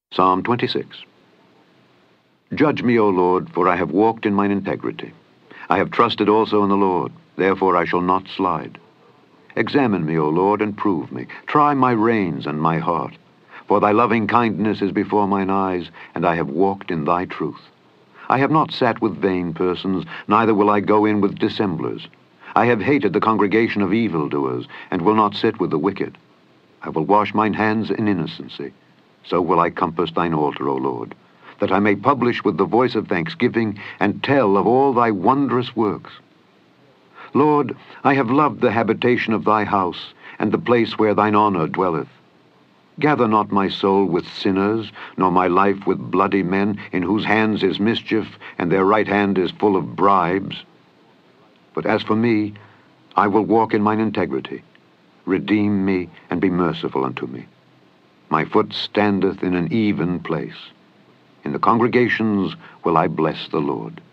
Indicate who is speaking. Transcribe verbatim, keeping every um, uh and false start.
Speaker 1: Psalm twenty-six. Judge me, O Lord, for I have walked in mine integrity. I have trusted also in the Lord, therefore I shall not slide. Examine me, O Lord, and prove me. Try my reins and my heart. For thy loving kindness is before mine eyes, and I have walked in thy truth. I have not sat with vain persons, neither will I go in with dissemblers. I have hated the congregation of evildoers, and will not sit with the wicked. I will wash mine hands in innocency. So will I compass thine altar, O Lord, that I may publish with the voice of thanksgiving, and tell of all thy wondrous works. Lord, I have loved the habitation of thy house, and the place where thine honor dwelleth. Gather not my soul with sinners, nor my life with bloody men, in whose hands is mischief, and their right hand is full of bribes. But as for me, I will walk in mine integrity. Redeem me, and be merciful unto me. My foot standeth in an even place. In the congregations will I bless the Lord.